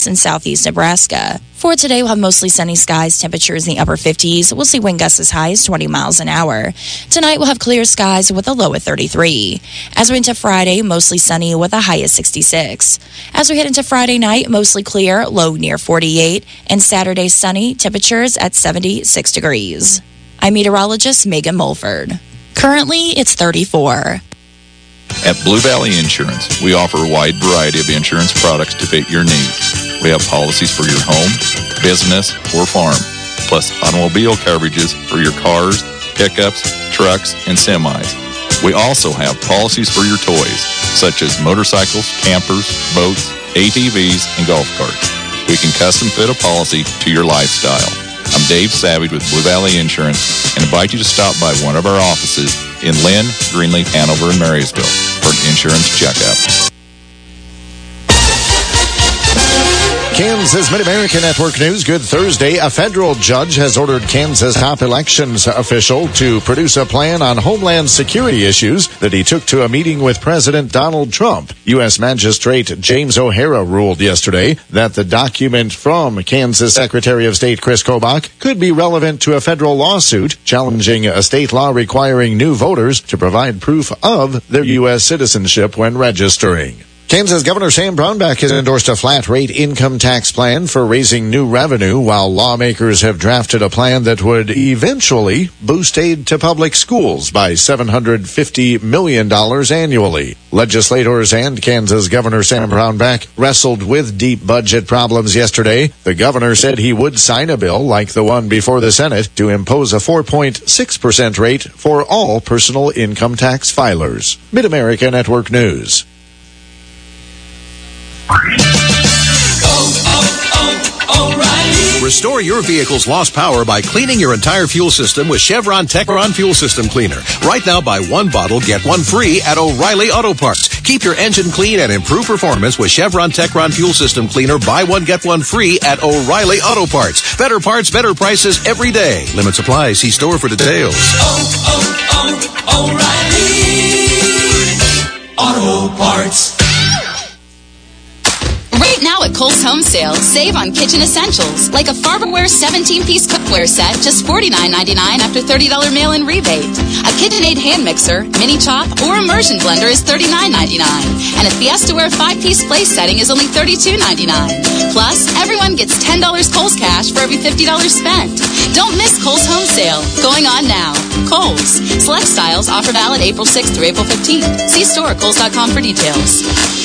in southeast Nebraska. For today, we'll have mostly sunny skies, temperatures in the upper 50s. We'll see wind gusts as high as 20 miles an hour. Tonight, we'll have clear skies with a low of 33. As we into Friday, mostly sunny with a high of 66. As we head into Friday night, mostly clear, low near 48. And Saturday, sunny, temperatures at 76 degrees. I'm meteorologist Megan Mulford. Currently, it's 34. At Blue Valley Insurance, we offer a wide variety of insurance products to fit your needs. We have policies for your home, business, or farm, plus automobile coverages for your cars, pickups, trucks, and semis. We also have policies for your toys, such as motorcycles, campers, boats, ATVs, and golf carts. We can custom fit a policy to your lifestyle. I'm Dave Savage with Blue Valley Insurance and invite you to stop by one of our offices in Lynn, Greenleaf, Hanover, and Marysville for an insurance checkup. Kansas Mid-American Network News. Good Thursday. A federal judge has ordered Kansas top elections official to produce a plan on homeland security issues that he took to a meeting with President Donald Trump. U.S. Magistrate James O'Hara ruled yesterday that the document from Kansas Secretary of State Chris Kobach could be relevant to a federal lawsuit challenging a state law requiring new voters to provide proof of their U.S. citizenship when registering. Kansas Governor Sam Brownback has endorsed a flat-rate income tax plan for raising new revenue, while lawmakers have drafted a plan that would eventually boost aid to public schools by $750 million annually. Legislators and Kansas Governor Sam Brownback wrestled with deep budget problems yesterday. The governor said he would sign a bill like the one before the Senate to impose a 4.6% rate for all personal income tax filers. Mid-America Network News. O'Reilly. Restore your vehicle's lost power by cleaning your entire fuel system with Chevron Techron Fuel System Cleaner. Right now, buy one bottle, get one free at O'Reilly Auto Parts. Keep your engine clean and improve performance with Chevron Techron Fuel System Cleaner. Buy one, get one free at O'Reilly Auto Parts. Better parts, better prices every day. Limit supply. See store for details. O'Reilly Auto Parts. Right now at Kohl's Home Sale, save on kitchen essentials, like a Farberware 17-piece cookware set, just $49.99 after $30 mail-in rebate. A KitchenAid hand mixer, mini chop, or immersion blender is $39.99. And a Fiestaware 5-piece place setting is only $32.99. Plus, everyone gets $10 Kohl's cash for every $50 spent. Don't miss Kohl's Home Sale, going on now. Kohl's. Select styles, offer valid April 6th through April 15th. See store at Kohl's.com for details.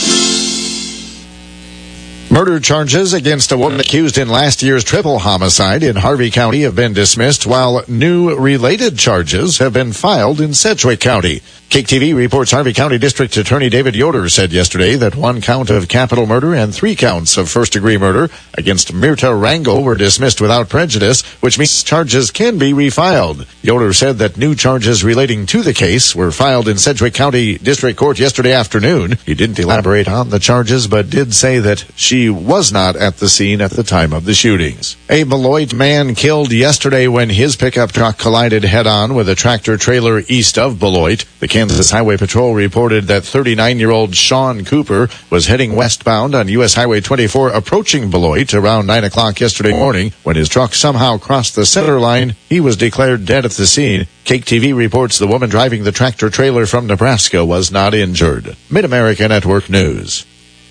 Murder charges against a woman accused in last year's triple homicide in Harvey County have been dismissed, while new related charges have been filed in Sedgwick County. KTV reports Harvey County District Attorney David Yoder said yesterday that 1 count of capital murder and 3 counts of first-degree murder against Myrta Rangel were dismissed without prejudice, which means charges can be refiled. Yoder said that new charges relating to the case were filed in Sedgwick County District Court yesterday afternoon. He didn't elaborate on the charges, but did say that she was not at the scene at the time of the shootings. A Beloit man killed yesterday when his pickup truck collided head-on with a tractor-trailer east of Beloit. The Kansas Highway Patrol reported that 39-year-old Sean Cooper was heading westbound on U.S. Highway 24 approaching Beloit around 9 o'clock yesterday morning. When his truck somehow crossed the center line, he was declared dead at the scene. KTV reports the woman driving the tractor-trailer from Nebraska was not injured. Mid-America Network News.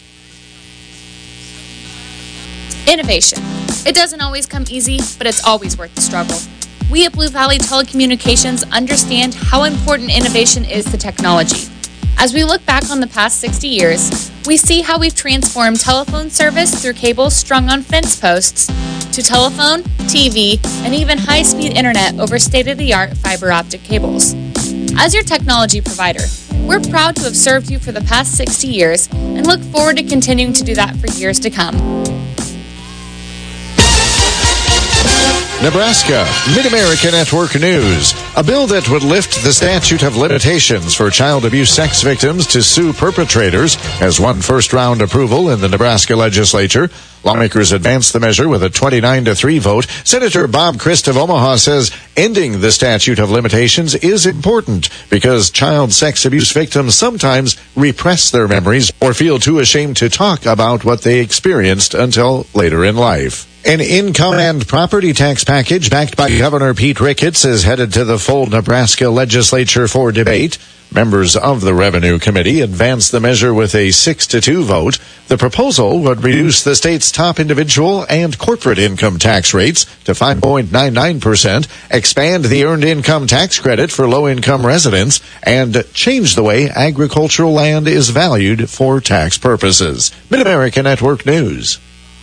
Innovation. It doesn't always come easy, but it's always worth the struggle. We at Blue Valley Telecommunications understand how important innovation is to technology. As we look back on the past 60 years, we see how we've transformed telephone service through cables strung on fence posts to telephone, TV, and even high-speed internet over state-of-the-art fiber optic cables. As your technology provider, we're proud to have served you for the past 60 years and look forward to continuing to do that for years to come. Nebraska, Mid-America Network News. A bill that would lift the statute of limitations for child abuse sex victims to sue perpetrators has won first-round approval in the Nebraska legislature. Lawmakers advanced the measure with a 29-3 vote. Senator Bob Christ of Omaha says ending the statute of limitations is important because child sex abuse victims sometimes repress their memories or feel too ashamed to talk about what they experienced until later in life. An income and property tax package backed by Governor Pete Ricketts is headed to the full Nebraska legislature for debate. Members of the Revenue Committee advanced the measure with a 6-2 vote. The proposal would reduce the state's top individual and corporate income tax rates to 5.99%, expand the earned income tax credit for low-income residents, and change the way agricultural land is valued for tax purposes. Mid-America Network News.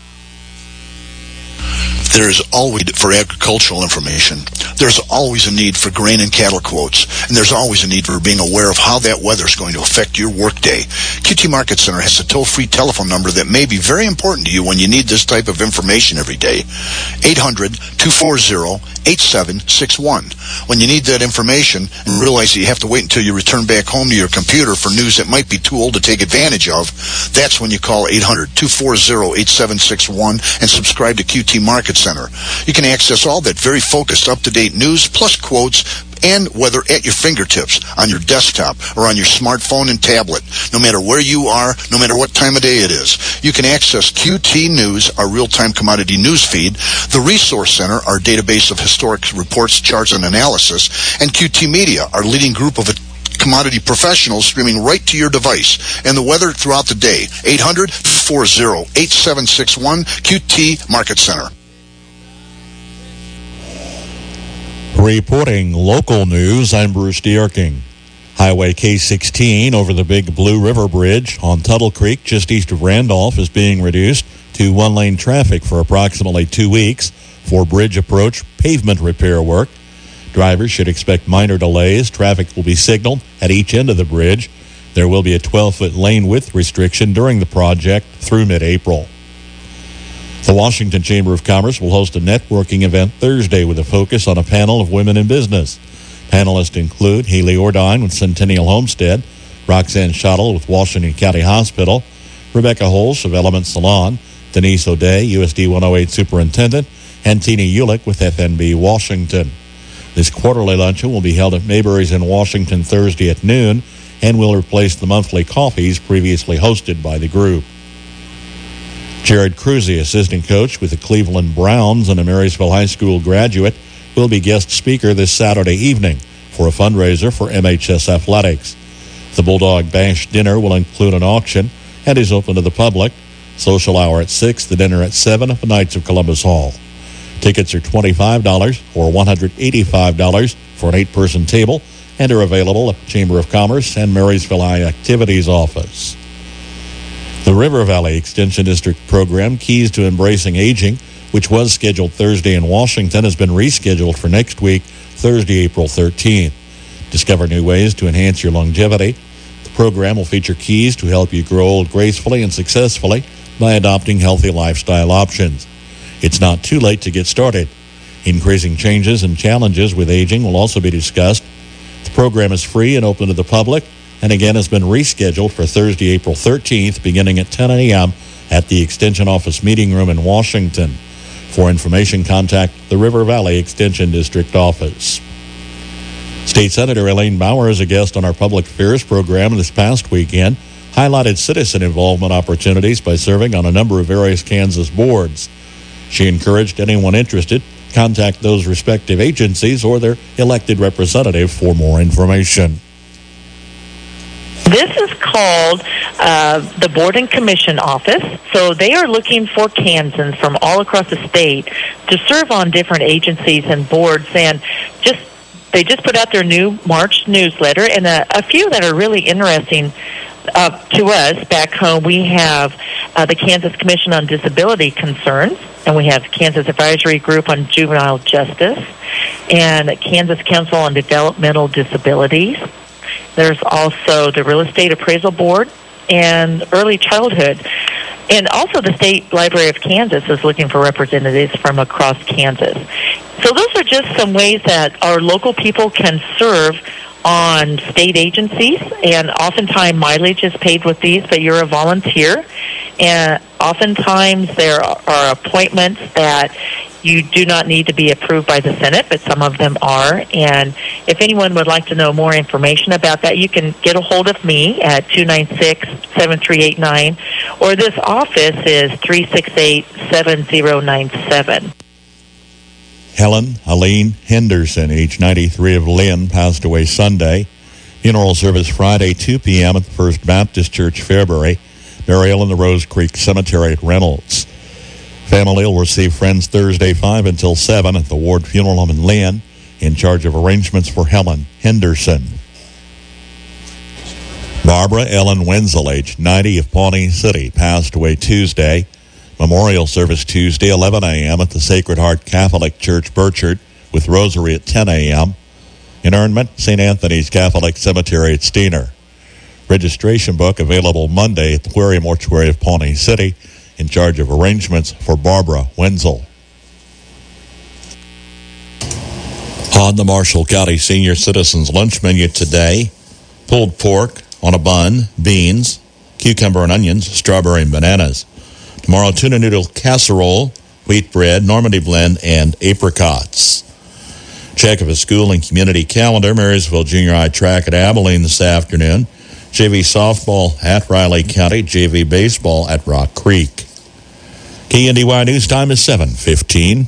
There's always, for agricultural information, there's always a need for grain and cattle quotes, and there's always a need for being aware of how that weather is going to affect your workday. QT Market Center has a toll-free telephone number that may be very important to you when you need this type of information every day. 800-240-8761. When you need that information and realize that you have to wait until you return back home to your computer for news that might be too old to take advantage of, that's when you call 800-240-8761 and subscribe to QT Market Center. You can access all that very focused, up-to-date news, plus quotes and weather at your fingertips, on your desktop or on your smartphone and tablet. No matter where you are, no matter what time of day it is, you can access QT News, our real-time commodity news feed, the Resource Center, our database of historic reports, charts, and analysis, and QT Media, our leading group of commodity professionals streaming right to your device, and the weather throughout the day. 800-240-8761, QT Market Center. Reporting local news, I'm Bruce Dierking. Highway K-16 over the Big Blue River Bridge on Tuttle Creek just east of Randolph is being reduced to one-lane traffic for approximately 2 weeks for bridge approach pavement repair work. Drivers should expect minor delays. Traffic will be signaled at each end of the bridge. There will be a 12-foot lane width restriction during the project through mid-April. The Washington Chamber of Commerce will host a networking event Thursday with a focus on a panel of women in business. Panelists include Haley Ordine with Centennial Homestead, Roxanne Schottel with Washington County Hospital, Rebecca Holz of Element Salon, Denise O'Day, USD 108 Superintendent, and Tina Ulick with FNB Washington. This quarterly luncheon will be held at Mayberry's in Washington Thursday at noon and will replace the monthly coffees previously hosted by the group. Jared Cruzy, assistant coach with the Cleveland Browns and a Marysville High School graduate, will be guest speaker this Saturday evening for a fundraiser for MHS Athletics. The Bulldog Bash dinner will include an auction and is open to the public. Social hour at 6, the dinner at 7 at the Knights of Columbus Hall. Tickets are $25 or $185 for an 8-person table and are available at the Chamber of Commerce and Marysville High Activities Office. The River Valley Extension District program, Keys to Embracing Aging, which was scheduled Thursday in Washington, has been rescheduled for next week, Thursday, April 13th. Discover new ways to enhance your longevity. The program will feature keys to help you grow old gracefully and successfully by adopting healthy lifestyle options. It's not too late to get started. Increasing changes and challenges with aging will also be discussed. The program is free and open to the public, and again has been rescheduled for Thursday, April 13th, beginning at 10 a.m. at the Extension Office Meeting Room in Washington. For information, contact the River Valley Extension District Office. State Senator Elaine Bauer, as a guest on our Public Affairs program this past weekend, highlighted citizen involvement opportunities by serving on a number of various Kansas boards. She encouraged anyone interested to contact those respective agencies or their elected representative for more information. This is called the Board and Commission Office. So they are looking for Kansans from all across the state to serve on different agencies and boards. And they just put out their new March newsletter, and a few that are really interesting to us back home. We have the Kansas Commission on Disability Concerns, and we have Kansas Advisory Group on Juvenile Justice, and Kansas Council on Developmental Disabilities. There's also the Real Estate Appraisal Board and Early Childhood. And also the State Library of Kansas is looking for representatives from across Kansas. So those are just some ways that our local people can serve on state agencies, and oftentimes mileage is paid with these, but you're a volunteer. And oftentimes there are appointments that you do not need to be approved by the Senate, but some of them are. And if anyone would like to know more information about that, you can get a hold of me at 296-7389, or this office is 368-7097. Helen Helene Henderson, age 93, of Lynn, passed away Sunday. Funeral service Friday, 2 p.m. at the First Baptist Church, Fairbury. Burial in the Rose Creek Cemetery at Reynolds. Family will receive friends Thursday 5 until 7 at the Ward Funeral Home in Lynn, in charge of arrangements for Helen Henderson. Barbara Ellen Wenzel, age 90, of Pawnee City, passed away Tuesday. Memorial service Tuesday, 11 a.m. at the Sacred Heart Catholic Church, Burchard, with rosary at 10 a.m. Interment, St. Anthony's Catholic Cemetery at Steiner. Registration book available Monday at the Quarry Mortuary of Pawnee City, in charge of arrangements for Barbara Wenzel. On the Marshall County Senior Citizens lunch menu today, pulled pork on a bun, beans, cucumber and onions, strawberry and bananas. Tomorrow, tuna noodle casserole, wheat bread, Normandy blend, and apricots. Check of a school and community calendar. Marysville Junior High track at Abilene this afternoon. JV softball at Riley County. JV baseball at Rock Creek. KNDY News Time is 7:15.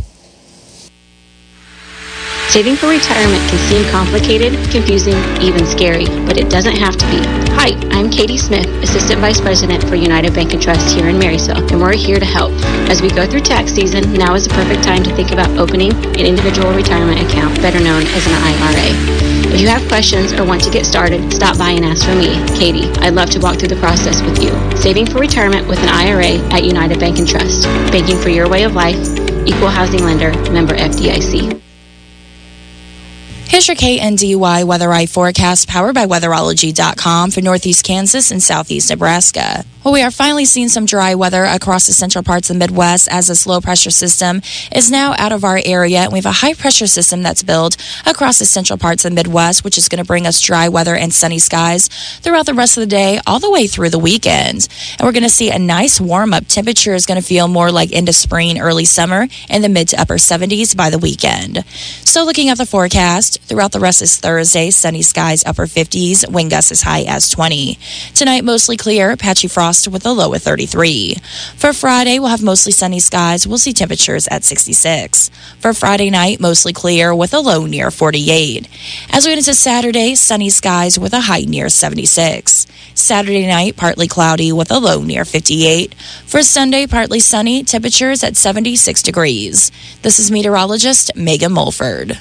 Saving for retirement can seem complicated, confusing, even scary, but it doesn't have to be. Hi, I'm Katie Smith, Assistant Vice President for United Bank & Trust here in Marysville, and we're here to help. As we go through tax season, now is the perfect time to think about opening an individual retirement account, better known as an IRA. If you have questions or want to get started, stop by and ask for me, Katie. I'd love to walk through the process with you. Saving for retirement with an IRA at United Bank & Trust. Banking for your way of life. Equal housing lender. Member FDIC. Here's your KNDY Weather Eye forecast powered by Weatherology.com for northeast Kansas and southeast Nebraska. Well, we are finally seeing some dry weather across the central parts of the Midwest as this low pressure system is now out of our area. And we have a high pressure system that's built across the central parts of the Midwest, which is going to bring us dry weather and sunny skies throughout the rest of the day, all the way through the weekend. And we're going to see a nice warm up. Temperature is going to feel more like end of spring, early summer in the mid to upper 70s by the weekend. So looking at the forecast, throughout the rest of Thursday, sunny skies, upper 50s, wind gusts as high as 20. Tonight, mostly clear, patchy frost with a low of 33. For Friday, we'll have mostly sunny skies. We'll see temperatures at 66. For Friday night, mostly clear with a low near 48. As we get into Saturday, sunny skies with a high near 76. Saturday night, partly cloudy with a low near 58. For Sunday, partly sunny, temperatures at 76 degrees. This is meteorologist Megan Mulford.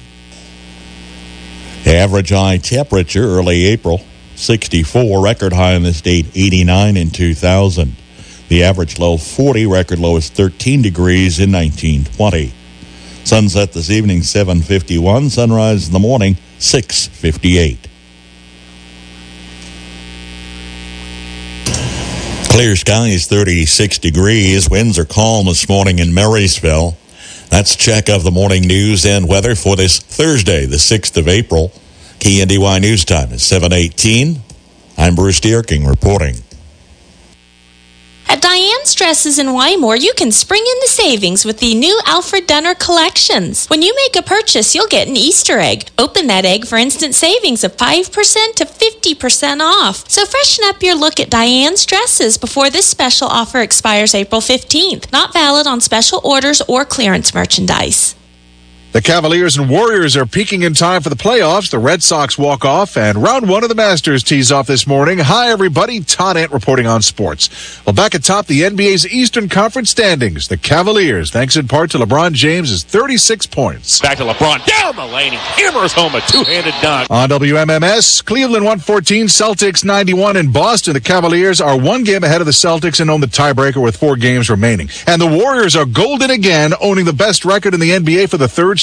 The average high temperature early April, 64. Record high in the state, 89 in 2000. The average low, 40. Record low is 13 degrees in 1920. Sunset this evening, 7:51. Sunrise in the morning, 6:58. Clear skies, 36 degrees. Winds are calm this morning in Marysville. That's check of the morning news and weather for this Thursday, the 6th of April. KNDY News Time is 7:18. I'm Bruce Dierking reporting. At Diane's Dresses in Wymore, you can spring into savings with the new Alfred Dunner collections. When you make a purchase, you'll get an Easter egg. Open that egg for instant savings of 5% to 50% off. So freshen up your look at Diane's Dresses before this special offer expires April 15th. Not valid on special orders or clearance merchandise. The Cavaliers and Warriors are peaking in time for the playoffs. The Red Sox walk off, and round one of the Masters tees off this morning. Hi, everybody. Todd Ant reporting on sports. Well, back atop the NBA's Eastern Conference standings, the Cavaliers, thanks in part to LeBron James' 36 points. Back to LeBron, down the lane. He hammers home a two-handed dunk. On WMMS, Cleveland 114, Celtics 91 in Boston. The Cavaliers are one game ahead of the Celtics and own the tiebreaker with 4 games remaining. And the Warriors are golden again, owning the best record in the NBA for the third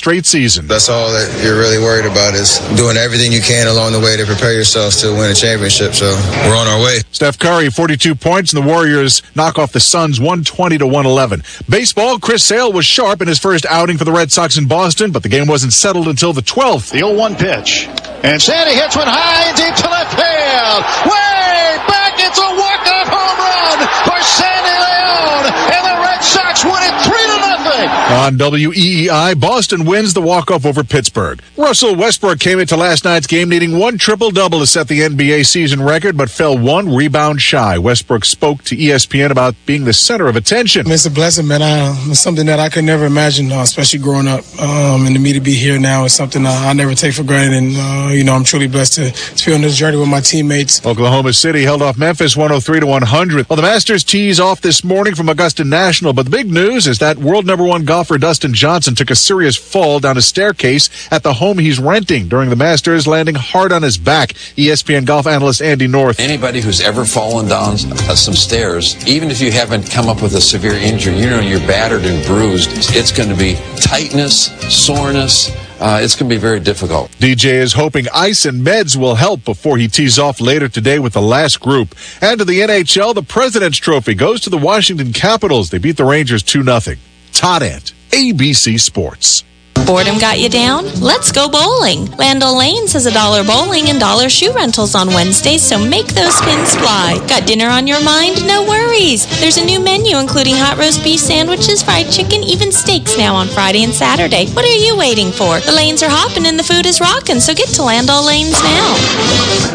straight season. That's all that you're really worried about is doing everything you can along the way to prepare yourselves to win a championship. So we're on our way. Steph Curry, 42 points, and the Warriors knock off the Suns 120-111. Baseball, Chris Sale was sharp in his first outing for the Red Sox in Boston, but the game wasn't settled until the 12th. The 0-1 pitch. And Sandy hits one high and deep to left field. Way back, it's a walk-off home run for Sandy Leon, and the Red Sox win it 3-0. On WEEI, Boston wins the walk-off over Pittsburgh. Russell Westbrook came into last night's game needing one triple-double to set the NBA season record, but fell one rebound shy. Westbrook spoke to ESPN about being the center of attention. It's a blessing, man. It's something that I could never imagine, especially growing up. And to me to be here now is something I never take for granted. And, I'm truly blessed to be on this journey with my teammates. Oklahoma City held off Memphis 103-100. Well, the Masters tees off this morning from Augusta National, but the big news is that world number one golfer Dustin Johnson took a serious fall down a staircase at the home he's renting during the Masters, landing hard on his back. ESPN golf analyst Andy North. Anybody who's ever fallen down some stairs, even if you haven't come up with a severe injury, you're battered and bruised, it's going to be tightness, soreness. It's going to be very difficult. DJ is hoping ice and meds will help before he tees off later today with the last group. And to the NHL, the President's Trophy goes to the Washington Capitals. They beat the Rangers 2-0. Todd Ant, ABC Sports. Boredom got you down? Let's go bowling. Land O'Lane's has $1 bowling and $1 shoe rentals on Wednesdays, so make those spins fly. Got dinner on your mind? No worries. There's a new menu including hot roast beef sandwiches, fried chicken, even steaks now on Friday and Saturday. What are you waiting for? The lanes are hopping and the food is rocking, so get to Land O'Lane's now.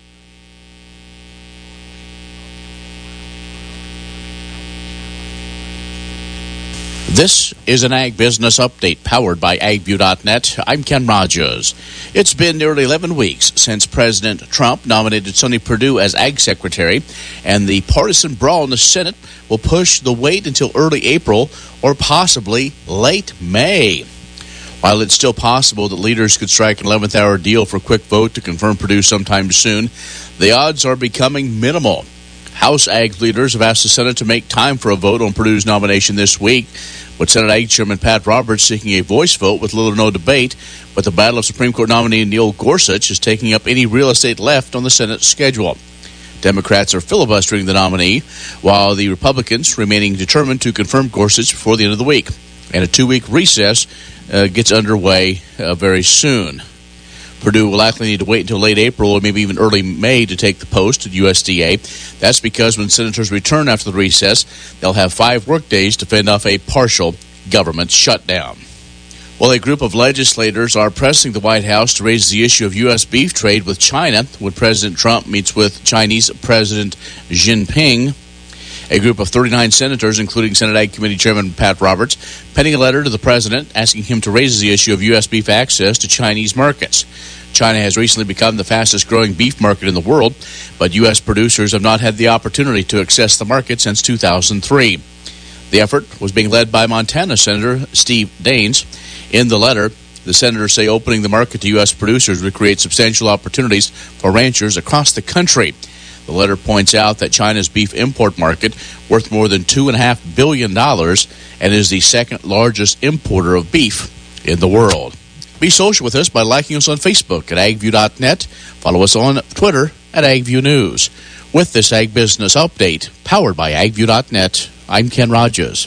This is an Ag Business Update powered by AgView.net. I'm Ken Rogers. It's been nearly 11 weeks since President Trump nominated Sonny Perdue as Ag Secretary, and the partisan brawl in the Senate will push the wait until early April or possibly late May. While it's still possible that leaders could strike an 11th-hour deal for a quick vote to confirm Perdue sometime soon, the odds are becoming minimal. House Ag leaders have asked the Senate to make time for a vote on Perdue's nomination this week, with Senate Ag Chairman Pat Roberts seeking a voice vote with little or no debate, but the battle of Supreme Court nominee Neil Gorsuch is taking up any real estate left on the Senate schedule. Democrats are filibustering the nominee, while the Republicans remaining determined to confirm Gorsuch before the end of the week. And a 2-week recess gets underway very soon. Perdue will likely need to wait until late April or maybe even early May to take the post at USDA. That's because when senators return after the recess, they'll have 5 workdays to fend off a partial government shutdown. Well, a group of legislators are pressing the White House to raise the issue of U.S. beef trade with China when President Trump meets with Chinese President Xi Jinping. A group of 39 senators, including Senate Ag Committee Chairman Pat Roberts, penning a letter to the president asking him to raise the issue of U.S. beef access to Chinese markets. China has recently become the fastest-growing beef market in the world, but U.S. producers have not had the opportunity to access the market since 2003. The effort was being led by Montana Senator Steve Daines. In the letter, the senators say opening the market to U.S. producers would create substantial opportunities for ranchers across the country. The letter points out that China's beef import market, worth more than $2.5 billion, and is the second largest importer of beef in the world. Be social with us by liking us on Facebook at agview.net. Follow us on Twitter at AgView News. With this Ag Business Update, powered by agview.net, I'm Ken Rogers.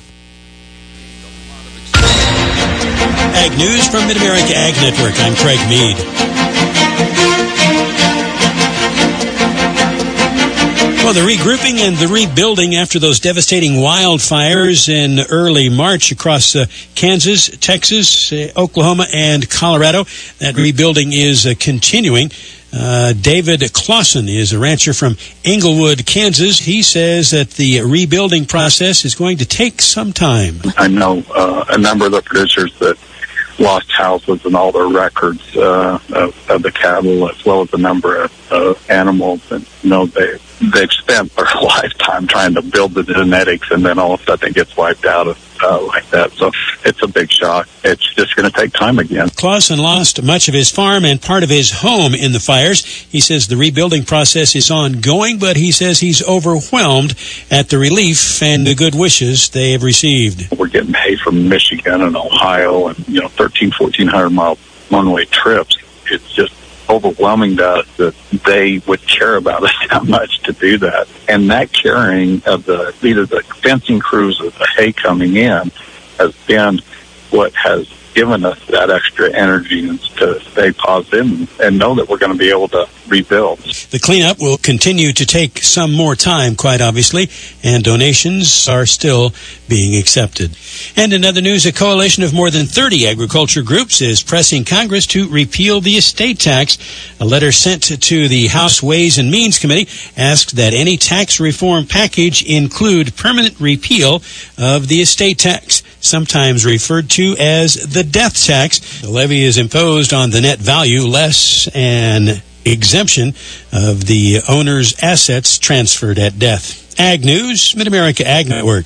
Ag News from Mid-America Ag Network. I'm Craig Mead. Well, the regrouping and the rebuilding after those devastating wildfires in early March across Kansas, Texas, Oklahoma, and Colorado. That rebuilding is continuing. David Clausen is a rancher from Englewood, Kansas. He says that the rebuilding process is going to take some time. I know a number of the producers that lost houses and all their records of the cattle, as well as a number of animals, and they've spent their lifetime trying to build the genetics, and then all of a sudden it gets wiped out of like that. So it's a big shock. It's just going to take time again. Clausen lost much of his farm and part of his home in the fires. He says the rebuilding process is ongoing, but he says he's overwhelmed at the relief and the good wishes they have received. We're getting hay from Michigan and Ohio and, 1,400 mile one-way trips. It's just overwhelming that they would care about us that much to do that. And that caring of either the fencing crews or the hay coming in has been what has given us that extra energy and to stay positive and know that we're going to be able to rebuild. The cleanup will continue to take some more time, quite obviously, and donations are still being accepted. And in other news, a coalition of more than 30 agriculture groups is pressing Congress to repeal the estate tax. A letter sent to the House Ways and Means Committee asked that any tax reform package include permanent repeal of the estate tax, sometimes referred to as the death tax. The levy is imposed on the net value less an exemption of the owner's assets transferred at death. Ag News, Mid-America Ag Network.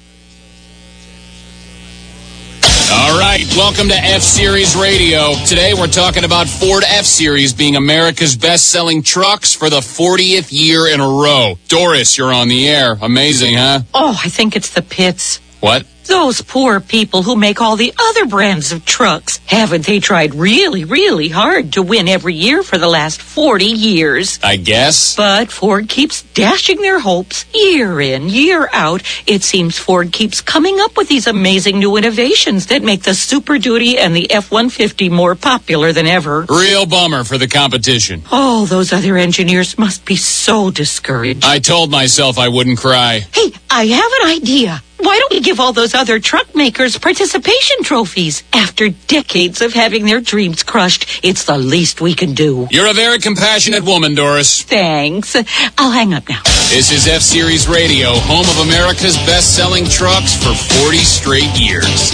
All right, welcome to F-Series Radio. Today we're talking about Ford F-Series being America's best-selling trucks for the 40th year in a row. Doris, you're on the air. Amazing, huh? Oh, I think it's the pits. What? Those poor people who make all the other brands of trucks. Haven't they tried really, really hard to win every year for the last 40 years? I guess. But Ford keeps dashing their hopes year in, year out. It seems Ford keeps coming up with these amazing new innovations that make the Super Duty and the F-150 more popular than ever. Real bummer for the competition. Oh, those other engineers must be so discouraged. I told myself I wouldn't cry. Hey, I have an idea. Why don't we give all those other truck makers participation trophies? After decades of having their dreams crushed, it's the least we can do. You're a very compassionate woman, Doris. Thanks. I'll hang up now. This is F-Series Radio, home of America's best-selling trucks for 40 straight years.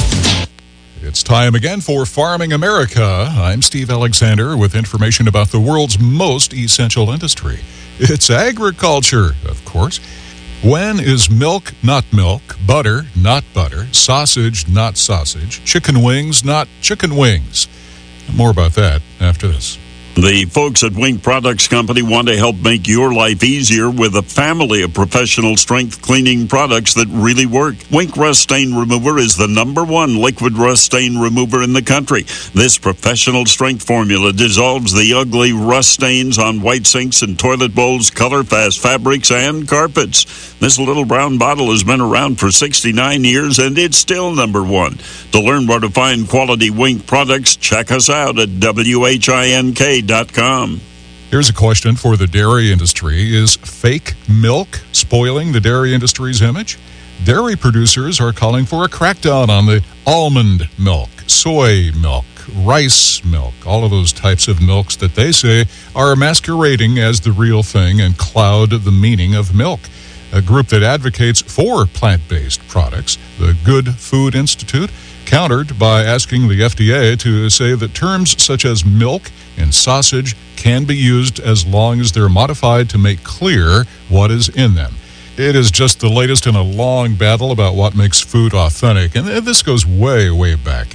It's time again for Farming America. I'm Steve Alexander with information about the world's most essential industry. It's agriculture, of course. When is milk not milk, butter not butter, sausage not sausage, chicken wings not chicken wings? More about that after this. The folks at Wink Products Company want to help make your life easier with a family of professional strength cleaning products that really work. Wink Rust Stain Remover is the #1 liquid rust stain remover in the country. This professional strength formula dissolves the ugly rust stains on white sinks and toilet bowls, color-fast fabrics, and carpets. This little brown bottle has been around for 69 years, and it's still #1. To learn where to find quality Wink products, check us out at WHINK.com. Here's a question for the dairy industry. Is fake milk spoiling the dairy industry's image? Dairy producers are calling for a crackdown on the almond milk, soy milk, rice milk, all of those types of milks that they say are masquerading as the real thing and cloud the meaning of milk. A group that advocates for plant-based products, the Good Food Institute, countered by asking the FDA to say that terms such as milk and sausage can be used as long as they're modified to make clear what is in them. It is just the latest in a long battle about what makes food authentic, and this goes way, way back.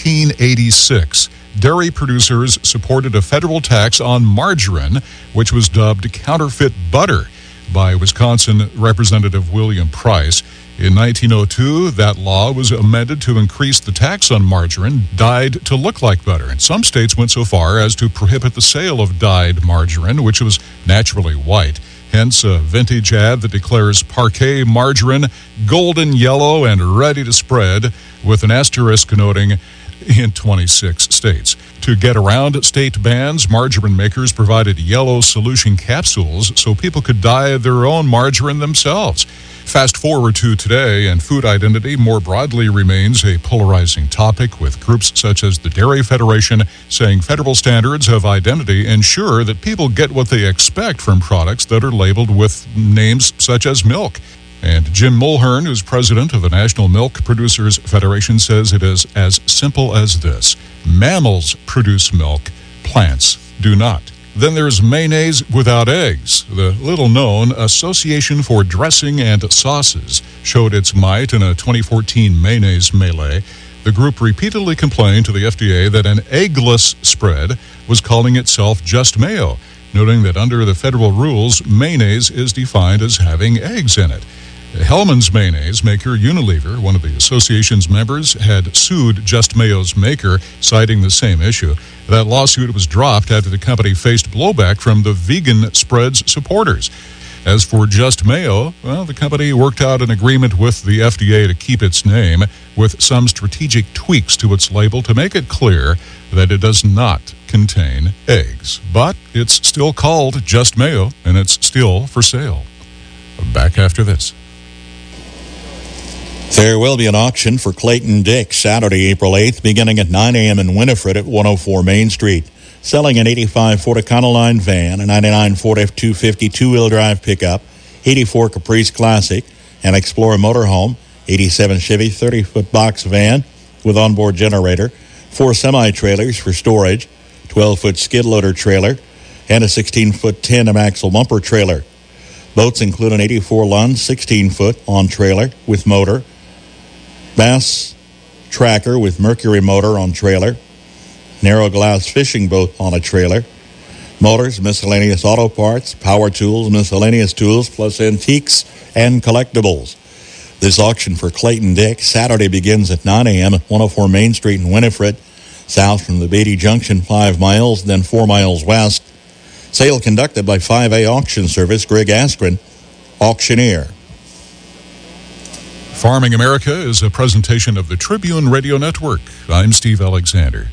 1886, dairy producers supported a federal tax on margarine, which was dubbed counterfeit butter by Wisconsin Representative William Price. In 1902, that law was amended to increase the tax on margarine dyed to look like butter, and some states went so far as to prohibit the sale of dyed margarine, which was naturally white. Hence, a vintage ad that declares Parquet margarine golden yellow and ready to spread, with an asterisk noting in 26 states. To get around state bans, margarine makers provided yellow solution capsules so people could dye their own margarine themselves. Fast forward to today, and food identity more broadly remains a polarizing topic, with groups such as the Dairy Federation saying federal standards of identity ensure that people get what they expect from products that are labeled with names such as milk. And Jim Mulhern, who's president of the National Milk Producers Federation, says it is as simple as this. Mammals produce milk, plants do not. Then there's mayonnaise without eggs. The little-known Association for Dressing and Sauces showed its might in a 2014 mayonnaise melee. The group repeatedly complained to the FDA that an eggless spread was calling itself Just Mayo, noting that under the federal rules, mayonnaise is defined as having eggs in it. Hellmann's mayonnaise maker Unilever, one of the association's members, had sued Just Mayo's maker, citing the same issue. That lawsuit was dropped after the company faced blowback from the vegan spread's supporters. As for Just Mayo, well, the company worked out an agreement with the FDA to keep its name, with some strategic tweaks to its label to make it clear that it does not contain eggs. But it's still called Just Mayo, and it's still for sale. Back after this. There will be an auction for Clayton Dick Saturday, April 8th, beginning at 9 a.m. in Winifred at 104 Main Street. Selling an 85 Ford Econoline van, a 99 Ford F-250 two-wheel drive pickup, 84 Caprice Classic, an Explorer motorhome, 87 Chevy 30-foot box van with onboard generator, 4 semi-trailers for storage, 12-foot skid loader trailer, and a 16-foot tandem axle bumper trailer. Boats include an 84 Lund 16-foot on trailer with motor, Bass Tracker with Mercury motor on trailer, narrow glass fishing boat on a trailer, motors, miscellaneous auto parts, power tools, miscellaneous tools, plus antiques and collectibles. This auction for Clayton Dick Saturday begins at 9 a.m. at 104 Main Street in Winifred, south from the Beatty Junction 5 miles, then 4 miles west. Sale conducted by 5A Auction Service, Greg Askren, auctioneer. Farming America is a presentation of the Tribune Radio Network. I'm Steve Alexander.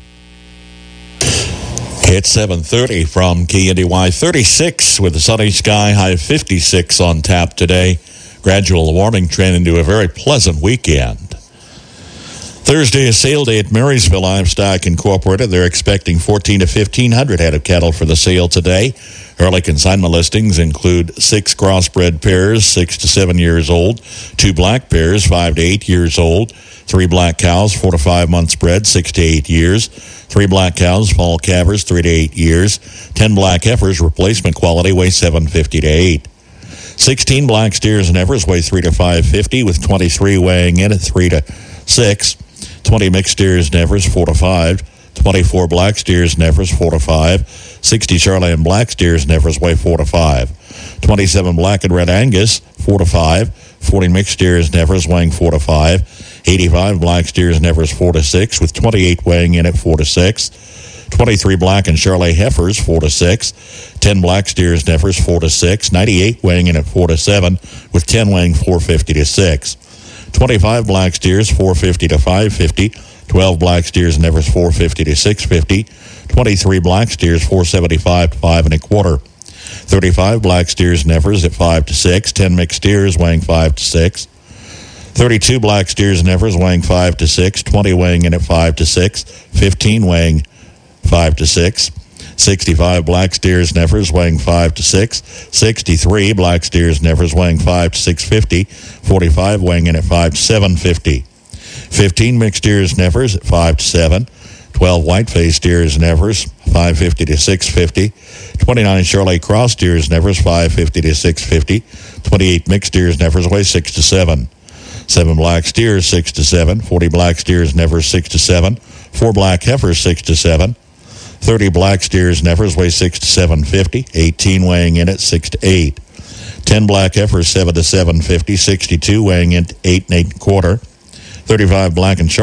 It's 7:30 from KNDY. 36 with a sunny sky, high of 56 on tap today. Gradual warming trend into a very pleasant weekend. Thursday is sale day at Marysville Livestock Incorporated. They're expecting 1,400 to 1,500 head of cattle for the sale today. Early consignment listings include 6 crossbred pairs, 6 to 7 years old, 2 black pairs, 5 to 8 years old, 3 black cows, 4 to 5 months bred, 6 to 8 years, 3 black cows, fall calvers, 3 to 8 years, 10 black heifers, replacement quality, weigh 750 to 8. 16 black steers and heifers weigh 3 to 550, with 23 weighing in at 3 to 6. 20 mixed steers and heifers, 4 to 5. 24 black steers and heifers, 4 to 5. 60 Charolais black steers and heifers weigh 4 to 5. 27 black and red Angus, 4 to 5. 40 mixed steers and heifers weighing 4 to 5. 85 black steers and heifers, 4 to 6, with 28 weighing in at 4 to 6. 23 black and Charolais heifers, 4 to 6. 10 black steers and heifers, 4 to 6. 98 weighing in at 4 to 7, with 10 weighing 450 to 6. 25 black steers, 450 to 550. 12 black steers and heifers, 450 to 650. 23 black steers, 475 to 5 1/4. 35 black steers and heifers at 5 to 6. 10 mixed steers weighing 5 to 6. 32 black steers and heifers weighing 5 to 6. 20 weighing in at 5 to 6. 15 weighing 5 to 6. 65 black steers and heifers weighing 5 to 6. 63 black steers and heifers weighing 5 to 650. 45 weighing in at 5 to 750. 15 mixed steers and heifers at 5 to 7. 12 white-faced steers and heifers, 550 to 650. 29 Charolais cross steers and heifers, 550 to 650. 28 mixed steers and heifers weigh 6 to 7. 7 black steers, 6 to 7. 40 black steers and heifers, 6 to 7. 4 black heifers, 6 to 7. 30 black steers and heifers weigh 6 to 750. 18 weighing in at 6 to 8. 10 black heifers, 7 to 750. 62 weighing in at 8 1/4. 35 black and Charolais